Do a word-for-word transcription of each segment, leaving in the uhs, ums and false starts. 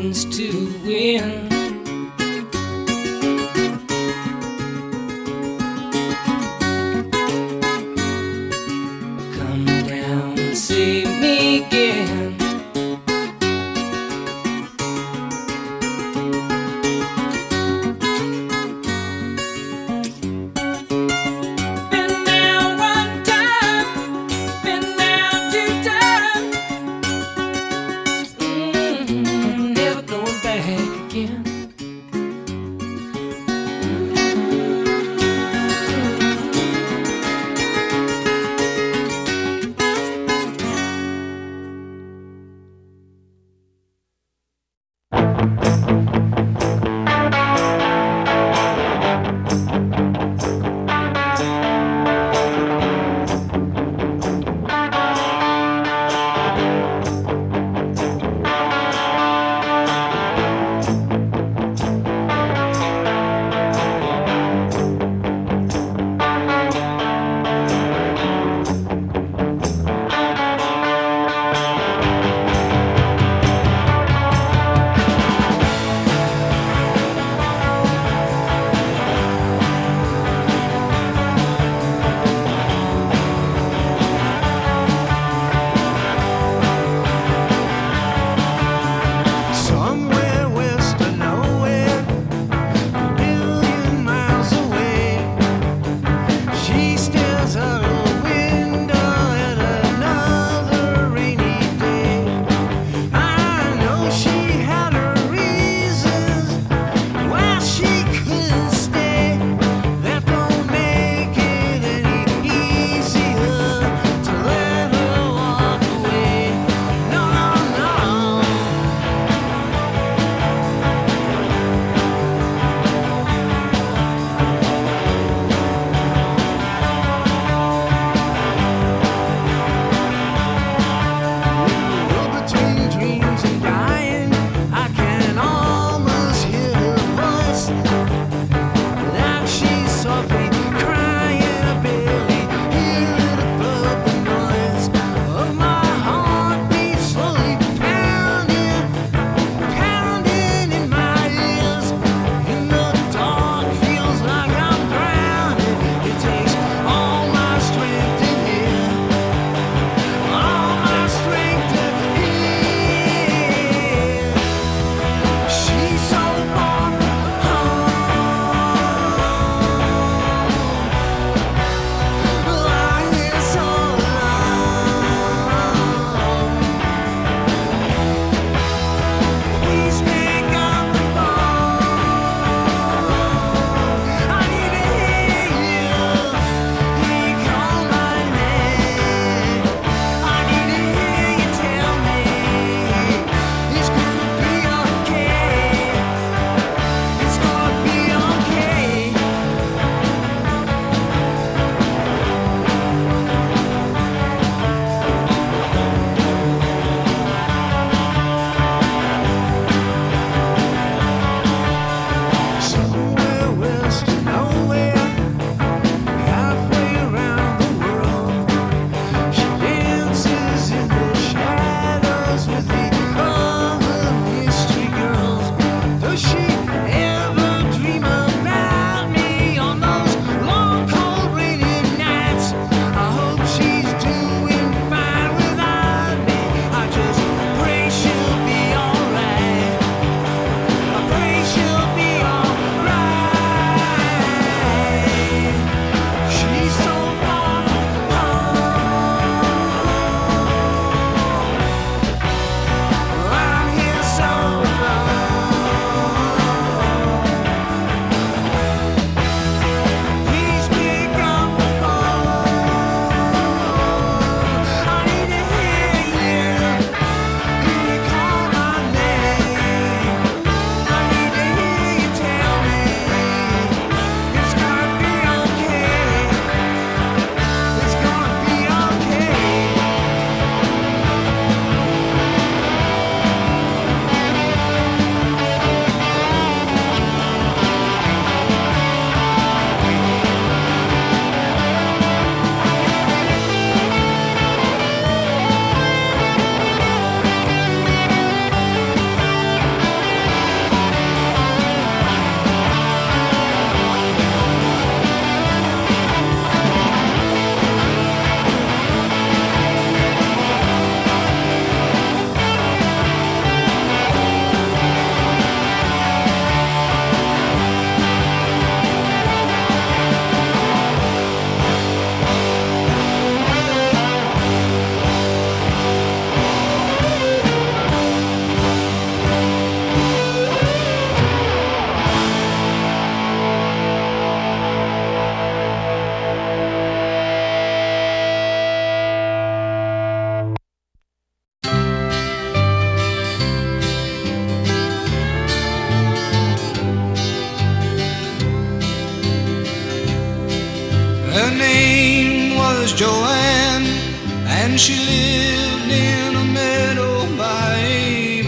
chance to win. Come down and save me again. Been down one time, been down two times, mm, never going back again. Joanne, and she lived in a meadow by a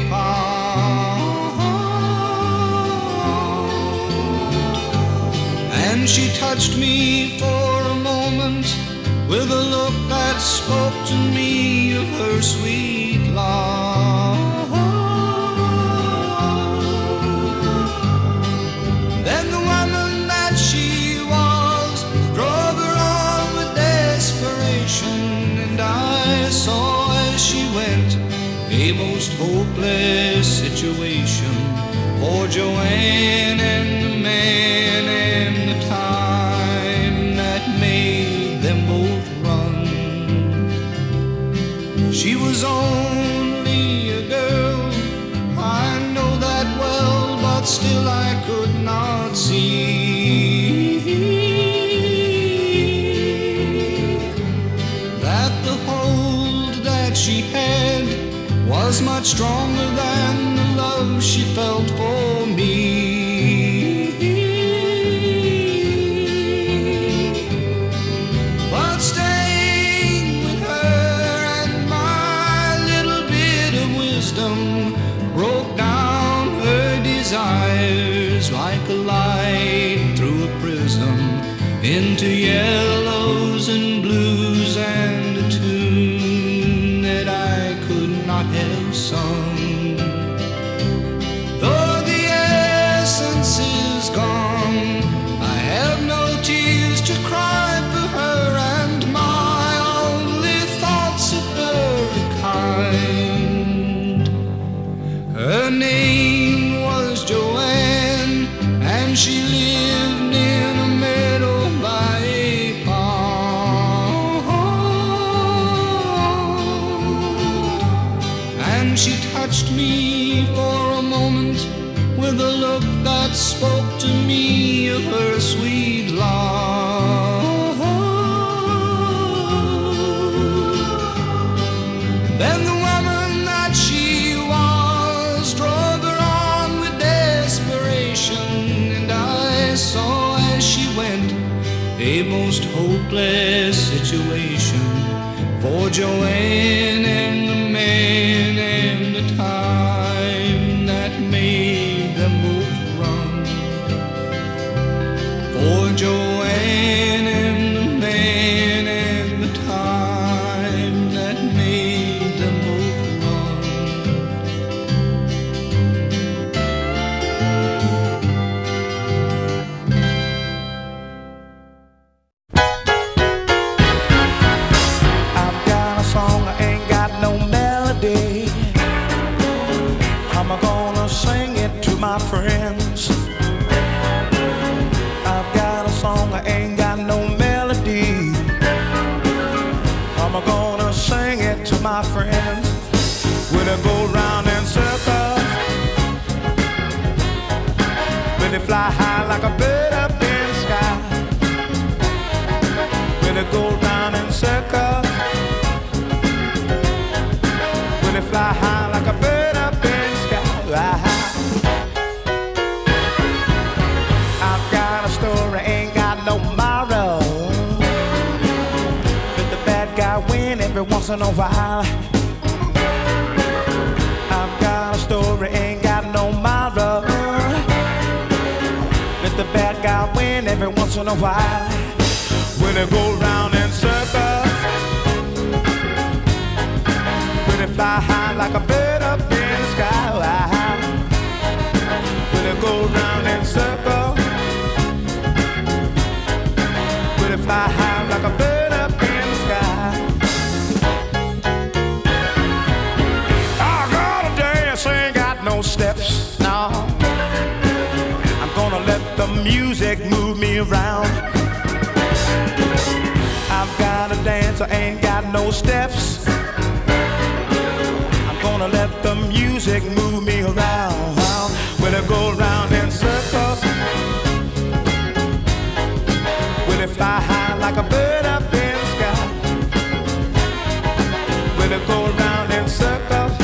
pond. And she touched me for a moment with a look that spoke to me of her sweet love. Then the woman that she was drove her on with desperation, and I saw as she went a most hopeless situation for Joanne and the man and the time that made them both run. She was only a girl, I know that well, but still I could not see that the hold that she had was much stronger than the love she felt for me. But staying with her and my little bit of wisdom broke down her desires like a light through a prism into yellows and blues and a tune that I could not have sung. Though the essence is gone, I have no tears to cry for her, and my only thoughts of her are kind. Her name was Joanne, and she lived in a meadow by a pond. And she touched me for a moment with a look that spoke to me of her sweet love. Then the woman that she was drove her on with desperation, and I saw as she went a most hopeless situation for Joanne and the man and the time that made them both run. For Joanne and the man and the time that made them both run. I've got a song, I ain't got no melody. How am I gonna sing it to my friends? I've got a song, I ain't got no melody. How am I gonna sing it to my friends? When I go round in circles, when they fly high like a bird up in the sky. When I go round in circles, when they fly high like a bird up in the sky. I've got a story, ain't got no moral. Let the bad guy win every once in a while. I've got a story, ain't got no moral. Let the bad guy win every once in a while. When they go round in circles, when they fly high like a bird up in the sky. When they go round in circles, when they fly high like a bird up in the sky. I gotta dance, ain't got no steps, no. I'm gonna let the music move me around. I've got a dance, I ain't got no steps. I'm gonna let the music move me around. When I go round in circles, when I fly high like a bird up in the sky. When I go round in circles,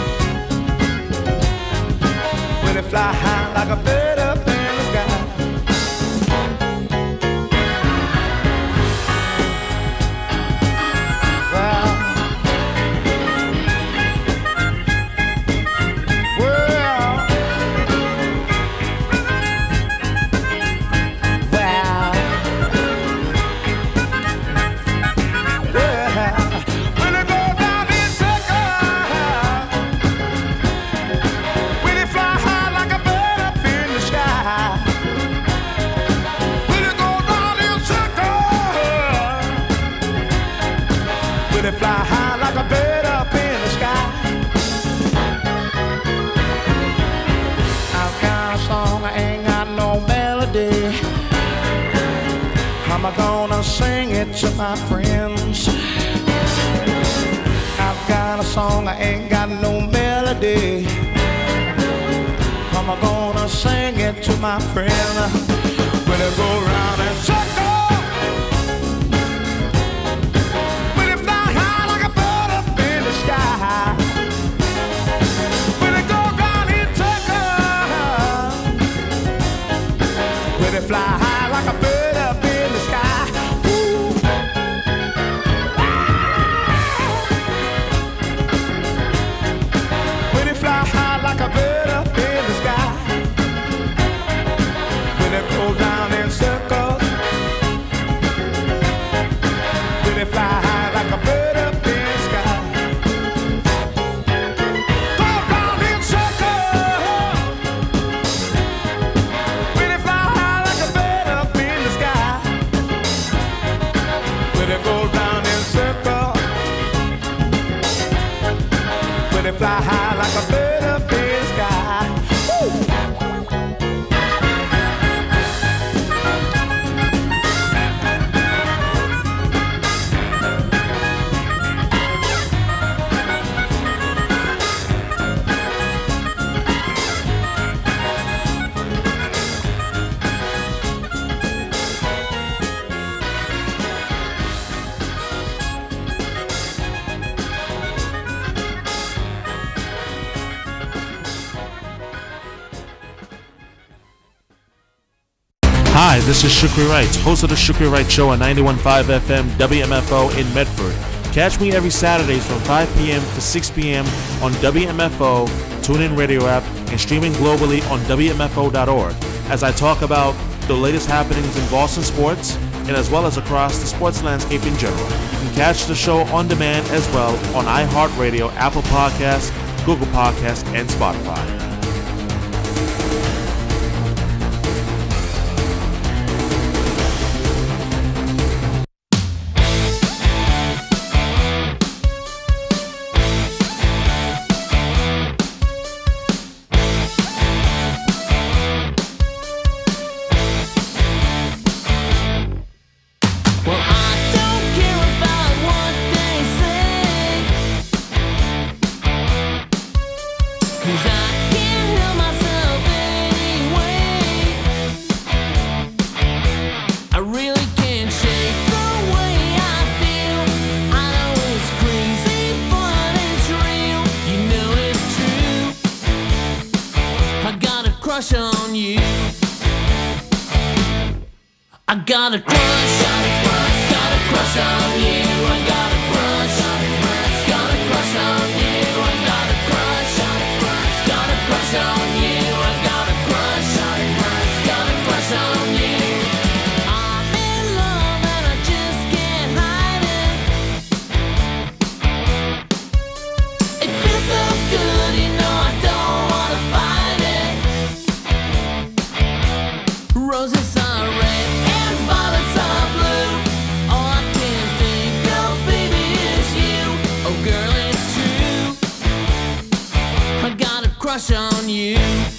when I fly high like a bird up in the sky. to my friends. I've got a song, I ain't got no melody. I'm gonna sing it to my friend. When it go round and circle, when it fly high like a bird up in the sky. When it go round and circle, when it fly high like a bird up in the sky. Ooh. When it fly high like a bird up in the sky. When it goes round in circles, when it fly high like a bird up in the sky. Go round in circles, when it fly high like a bird up in the sky. When it goes round in circles, when it fly high like a bird up in the sky. Woo! Hi, this is Shukri Wright, host of the Shukri Wright Show on ninety-one point five F M W M F O in Medford. Catch me every Saturdays from five p.m. to six p.m. on W M F O, TuneIn Radio app, and streaming globally on W M F O dot org as I talk about the latest happenings in Boston sports and as well as across the sports landscape in general. You can catch the show on demand as well on iHeartRadio, Apple Podcasts, Google Podcasts, and Spotify. Well, I don't care about what they say, 'cause I can't help myself anyway. I really can't shake the way I feel. I know it's crazy, but it's real. You know it's true. I got a crush on you. I got a crush, got a crush, got a crush on you. I got a crush, got a crush on you. I got a crush, got a crush on you. I got a crush, got a crush on you. I'm in love and I just can't hide it. It feels so good, you know I don't wanna fight it. Roses are red and violets are blue. All I can think of, baby, is you. Oh, girl, it's true. I got a crush on you.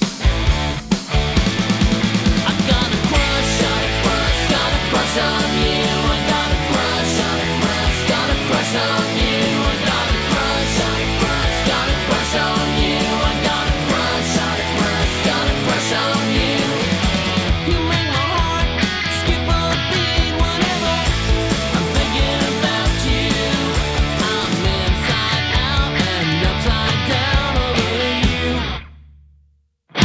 I got a crush, got a crush, got a crush on you. I got a crush, got a crush, got a crush on you. I got a crush, got a crush, got a crush on you. I got a crush, got a crush, got a crush on you. You make my heart skip a beat whenever I'm thinking about you. I'm inside out and upside down over you.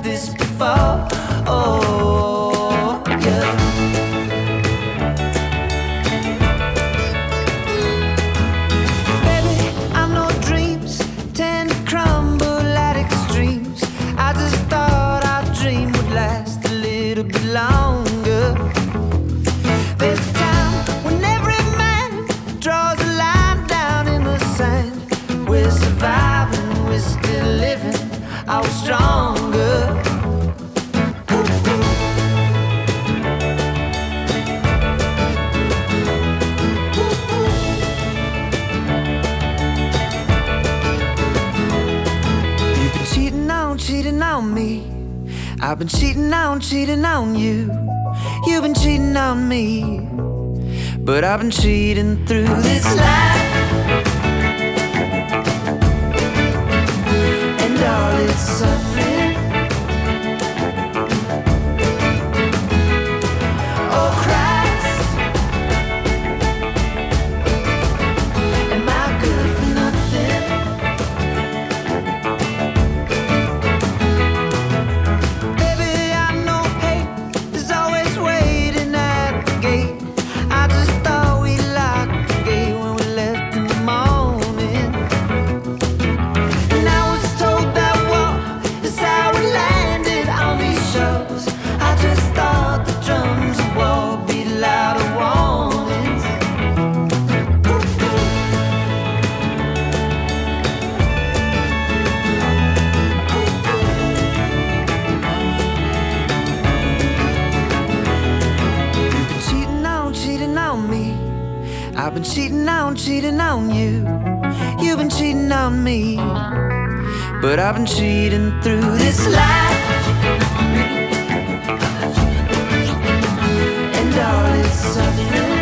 this before. Oh, yeah. Baby, I know dreams tend to crumble at extremes. I just thought our dream would last a little bit longer. There's a time when every man draws a line down in the sand. We're surviving, we're still living, I was stronger. You've been cheating on, cheating on me. I've been cheating on, cheating on you. You've been cheating on me, but I've been cheating through this life. And all its suffering. Oh Christ, am I good for nothing? Baby, I know hate is always waiting at the gate. I just thought we locked the gate when we left in the morning. And I was told that war is how we landed on these shores. I just thought the drums of war beat louder warnings. You've been cheating on, cheating on me. I've been cheating on, cheating on you. You've been cheating on me, but I've been cheating through this life. And all its suffering.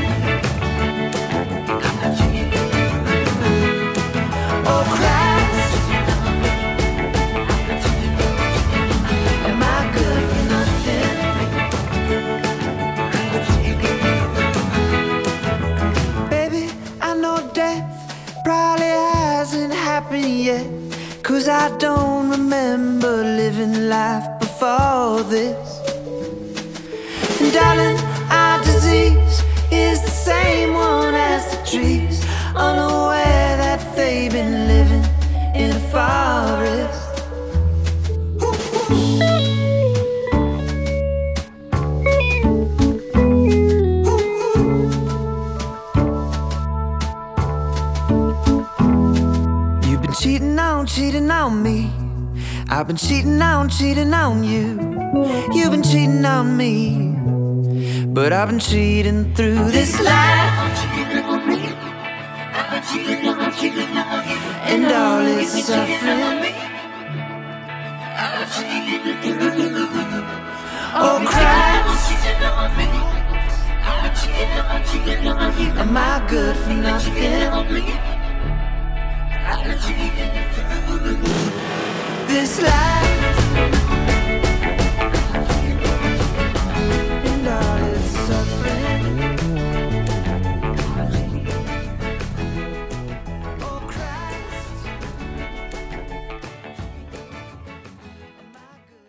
Oh Christ, am I good for nothing? Baby, I know death probably hasn't happened yet, 'cause I don't remember living life before this. And darling, our disease is the same one as the trees, unaware that they've been living in a forest. You've been cheating on, cheating on me. I've been cheating on, cheating on you. You've been cheating on me, but I've been cheating through this life. And all its suffering. Oh Christ, am I good for nothing? This life and all its suffering. Oh Christ, am I good?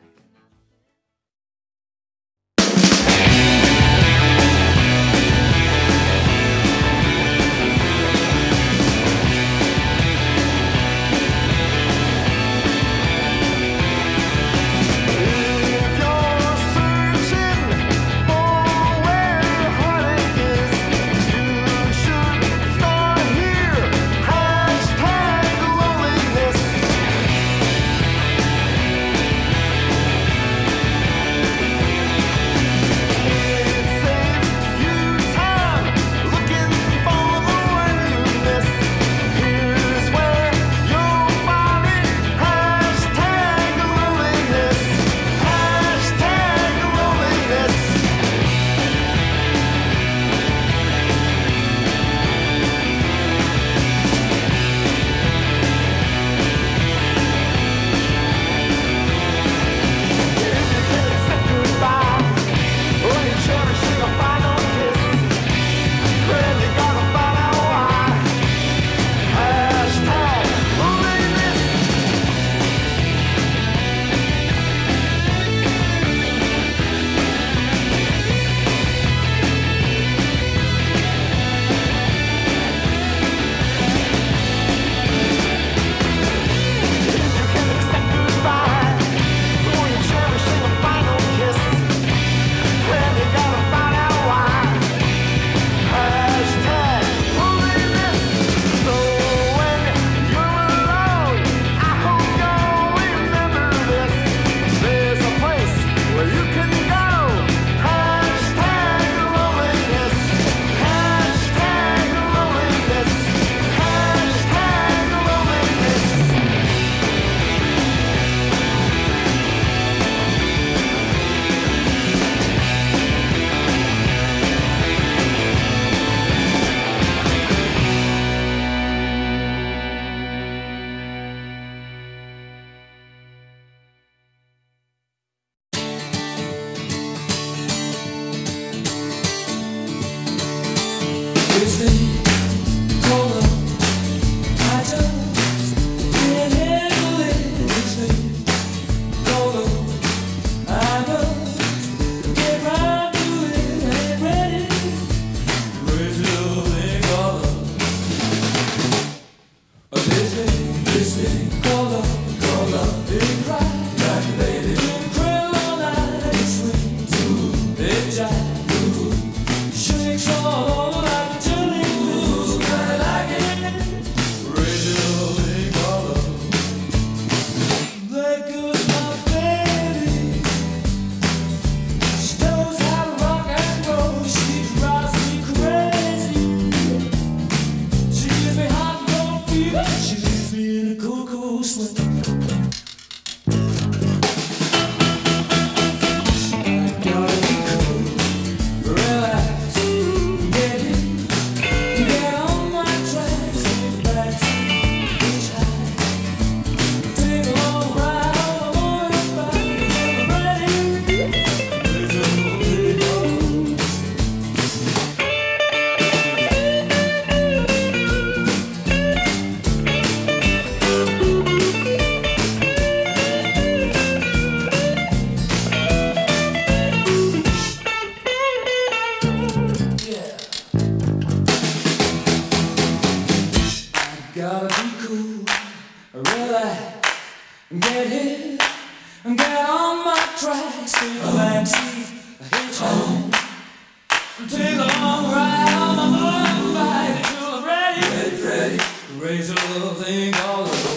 tracks, take a backseat, hitchhike. Take a long ride on my motorbike till I'm ready, ready, ready to raise a little thing called love.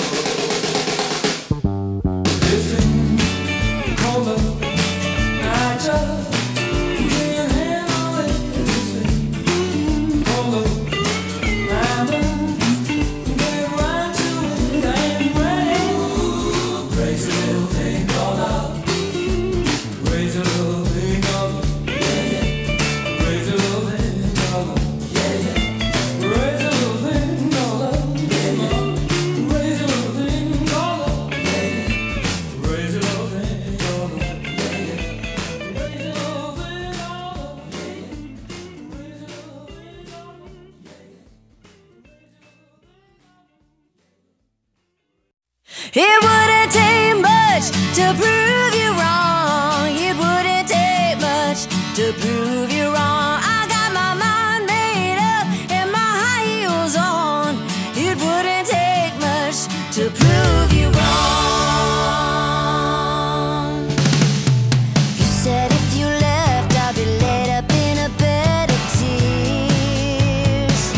This thing called love, I just can't handle it. This thing called love, I'm done. Get right to it, I ain't ready. Raise a little thing called love. Raise a little thing called love. Raise a little thing called love. Raise a little thing called love. Raise a little thing called love. Raise a little thing called love. Raise a little thing called It wouldn't take much to prove you wrong. It wouldn't take much to prove you wrong. I got my mind made up and my high heels on. It wouldn't take much to prove you wrong. You said if you left, I'd be laid up in a bed of tears.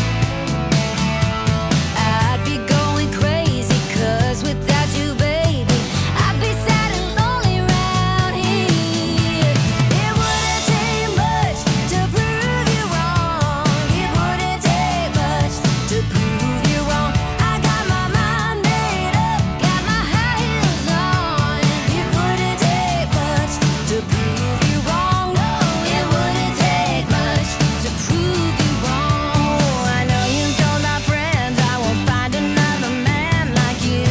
I'd be going crazy, cause without you, baby, I'd be sad and lonely round here. It wouldn't take much to prove you wrong. It wouldn't take much to prove you wrong. I got my mind made up, got my high heels on. It wouldn't take much to prove you wrong. No, it wouldn't take much to prove you wrong. I know you told my friends I won't find another man like you.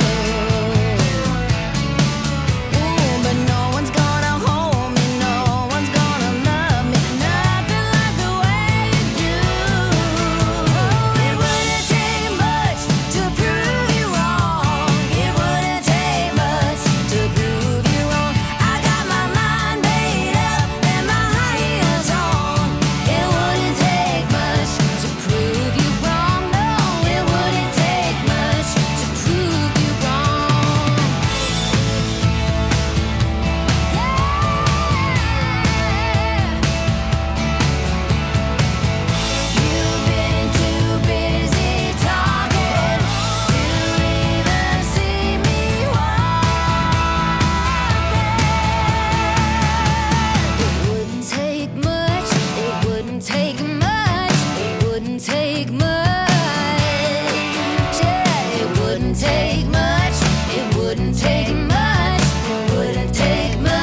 Ooh, but no one's gonna hold me, no one's gonna love me, nothing like the way you do. Oh, it wouldn't take much to prove you wrong. It wouldn't take much to prove you wrong. I got my mind made up and my high heels on. It wouldn't take much to prove you wrong. No, it wouldn't take much to prove you wrong. You've been too busy talking to even see me walking. It wouldn't take much, it wouldn't take much, it wouldn't take much. Yeah, it wouldn't take much, it wouldn't take much, it wouldn't take much.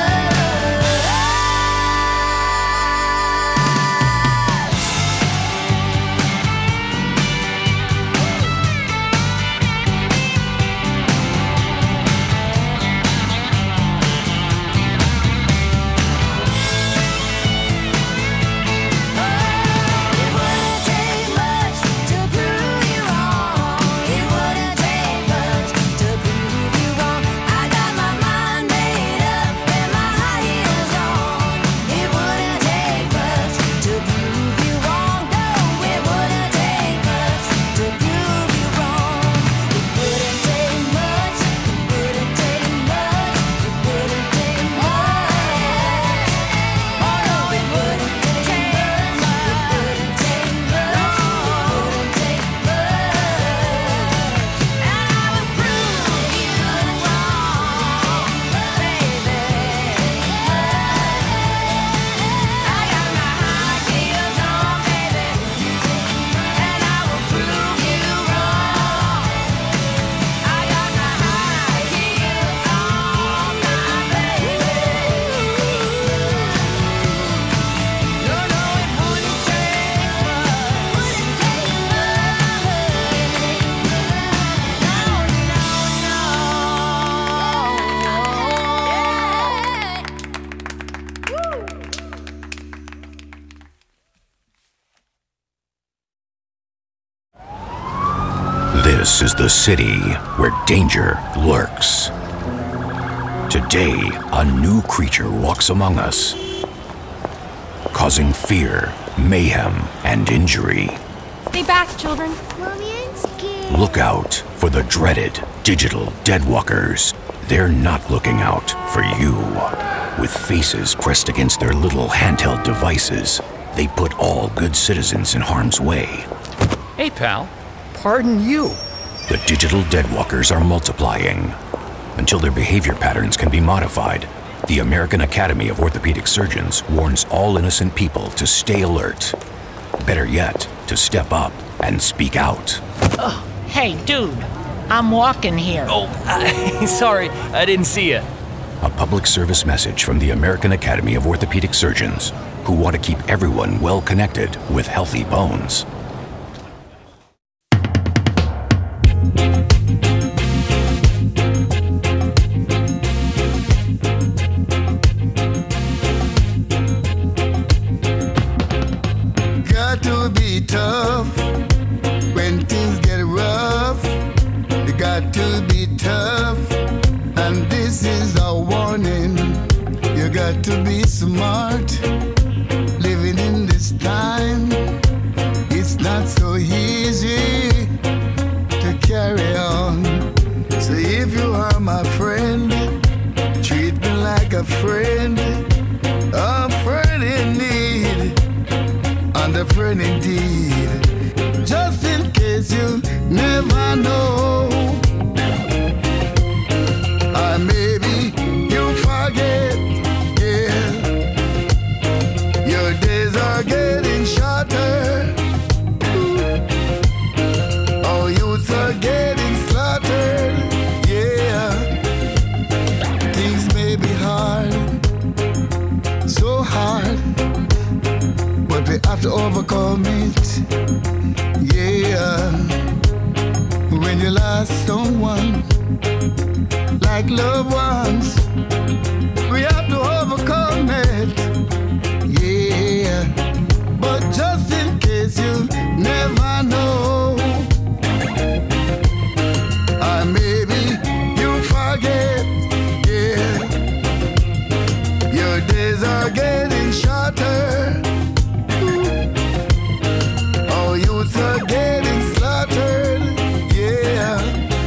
It wouldn't take much to prove you wrong. It wouldn't take much to prove you wrong. I got my mind made up and my high heels on. It wouldn't take much to prove you wrong. No, it wouldn't take much to prove you wrong. It wouldn't take much. It wouldn't take much. It wouldn't take much. Oh no, it wouldn't take much. It wouldn't take much. It wouldn't take much. And I would prove you wrong, baby. I got my high heels on, baby, and I will prove you wrong. I got my high heels on, my baby. No, no, it wouldn't take much. Wouldn't take This is the city where danger lurks. Today, a new creature walks among us, causing fear, mayhem, and injury. Stay back, children. Mommy, I'm scared. Look out for the dreaded digital deadwalkers. They're not looking out for you. With faces pressed against their little handheld devices, they put all good citizens in harm's way. Hey, pal. Pardon you. The digital deadwalkers are multiplying. Until their behavior patterns can be modified, the American Academy of Orthopedic Surgeons warns all innocent people to stay alert. Better yet, to step up and speak out. Oh, hey, dude. I'm walking here. Oh, uh, sorry. I didn't see you. A public service message from the American Academy of Orthopedic Surgeons, who want to keep everyone well connected with healthy bones. Got to be tough when things get rough. You got to be tough, and this is a warning. You got to be smart. Living in this time, it's not so easy to carry on. So if you are my friend, treat me like a friend, a friend in need, and a friend indeed. Just in case you never know, or maybe you forget, yeah. Your days are getting shorter. Oh, youths are getting slaughtered, yeah. Things may be hard, so hard, but we have to overcome it, yeah. When you lost someone, like loved ones, we have to overcome it, yeah. But just in case you never know, or maybe you forget, yeah. Your days are getting shorter. Oh, youths are getting slaughtered, yeah.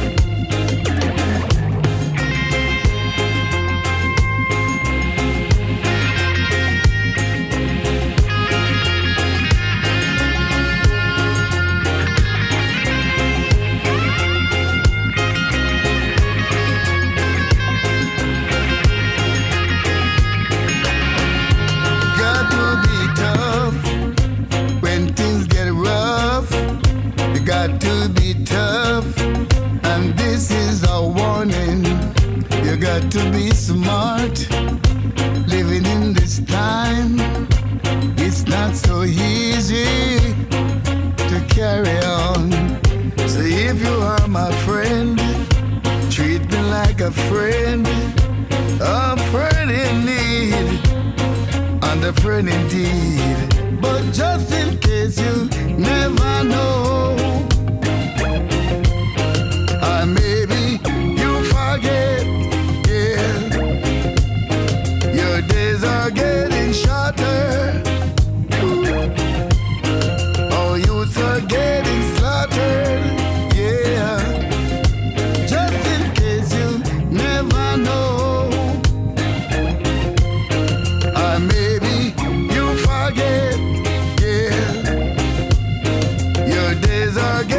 Got to be tough when things get rough. You got to be tough, and this is a warning. You got to be smart. Living in this time, it's not so easy to carry on. So if you are my friend, treat me like a friend, a friend in need, and a friend indeed. But just in case you never know, or maybe you forget, yeah. Your days are getting shorter. Oh, youths are getting slaughtered, yeah. Just in case you never know, or maybe you forget, yeah. Your days are getting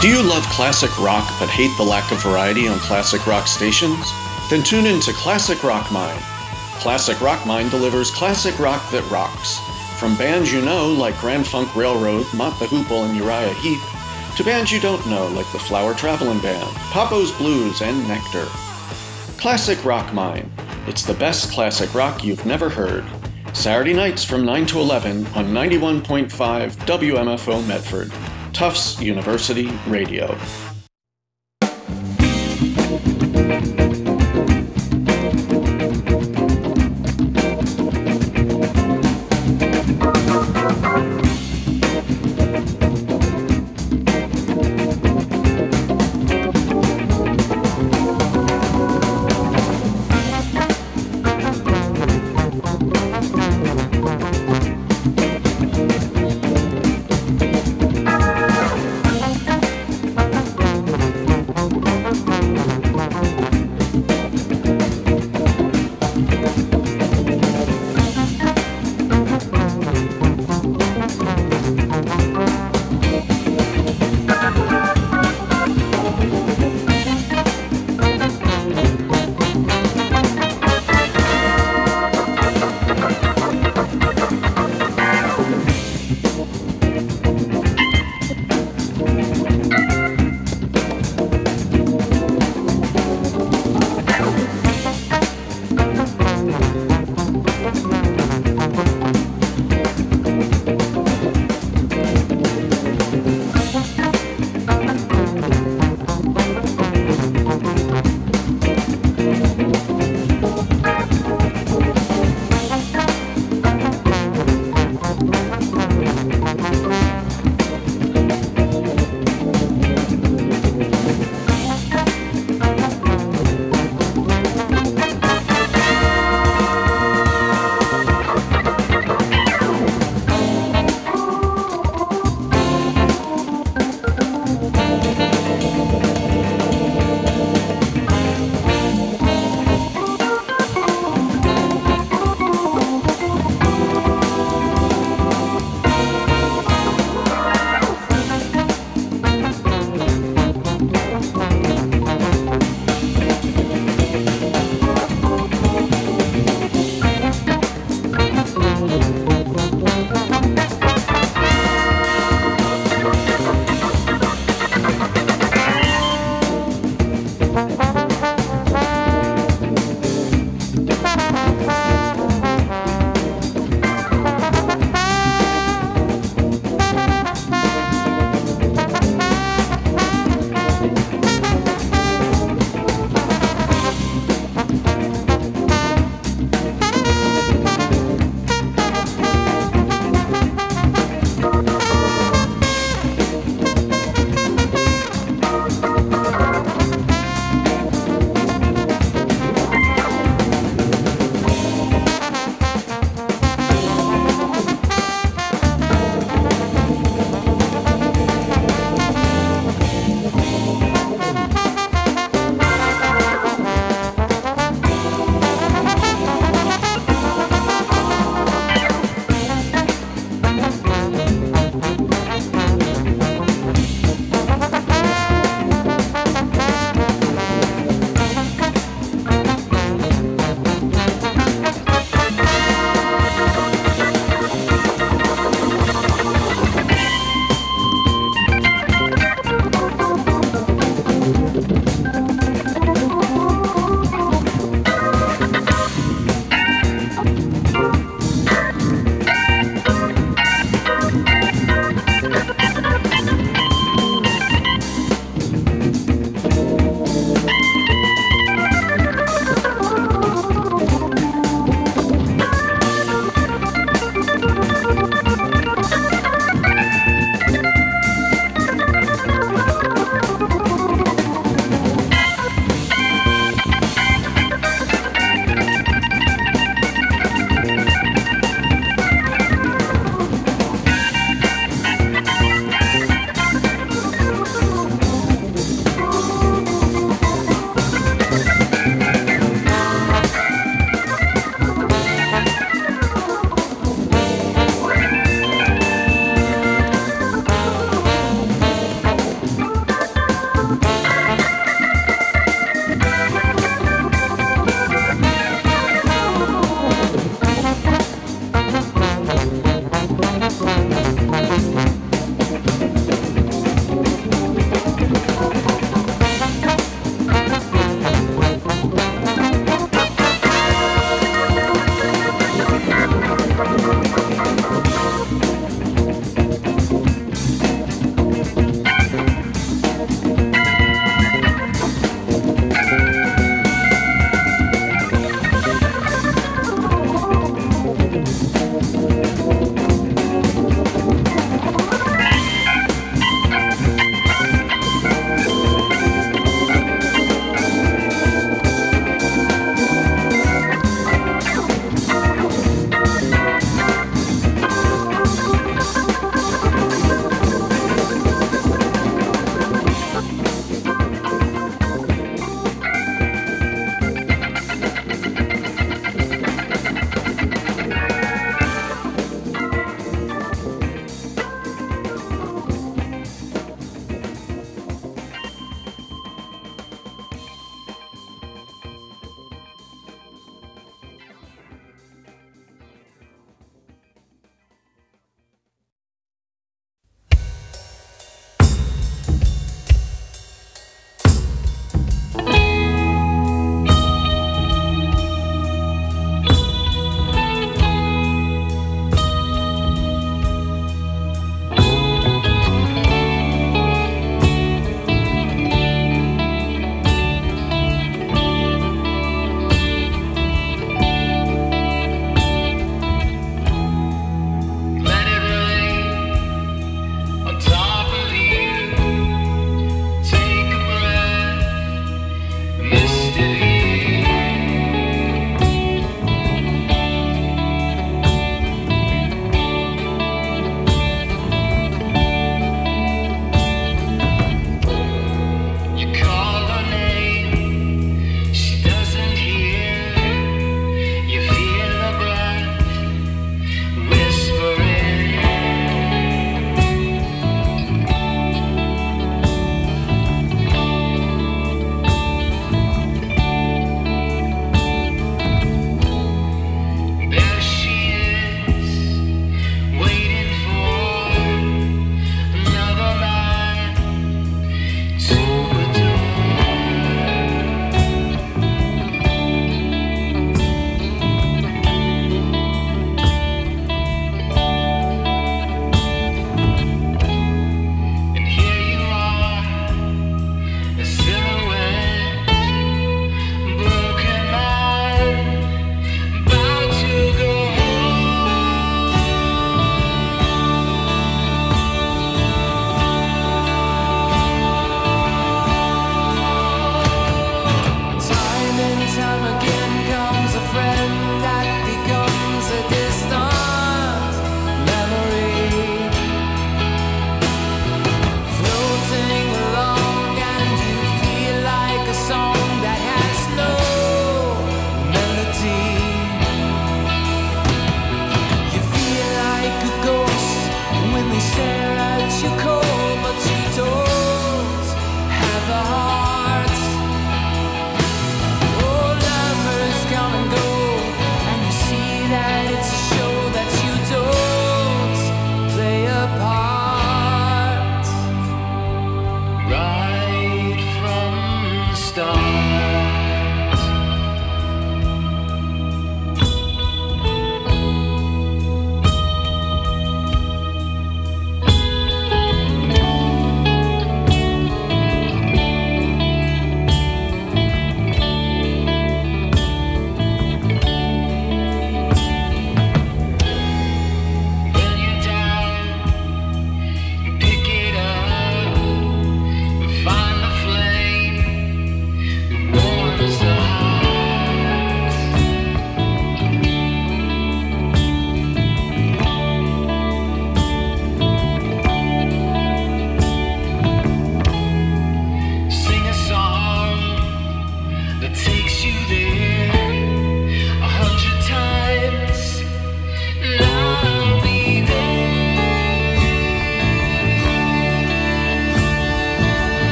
Do you love classic rock but hate the lack of variety on classic rock stations? Then tune in to Classic Rock Mine. Classic Rock Mine delivers classic rock that rocks. From bands you know like Grand Funk Railroad, Mott the Hoople, and Uriah Heep, to bands you don't know like the Flower Traveling Band, Papo's Blues, and Nectar. Classic Rock Mine. It's the best classic rock you've never heard. Saturday nights from nine to eleven on ninety-one point five W M F O Medford, Tufts University Radio.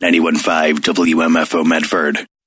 ninety-one point five W M F O Medford.